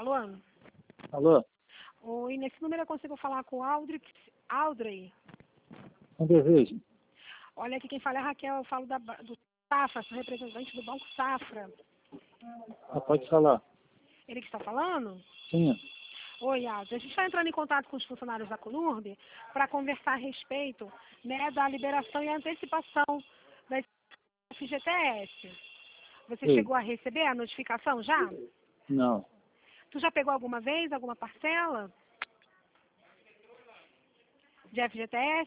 Alô? Alô? Oi, nesse número eu consigo falar com o Audrey? Um desejo. Olha, aqui quem fala é a Raquel, eu falo do Safra, sou representante do Banco Safra. Ah, pode falar. Ele que está falando? Sim. Oi, Audrey. A gente está entrando em contato com os funcionários da Colurb para conversar a respeito, né, da liberação e antecipação da FGTS. Você Ei. chegou a receber a notificação já? Não. Tu já pegou alguma vez, alguma parcela de FGTS?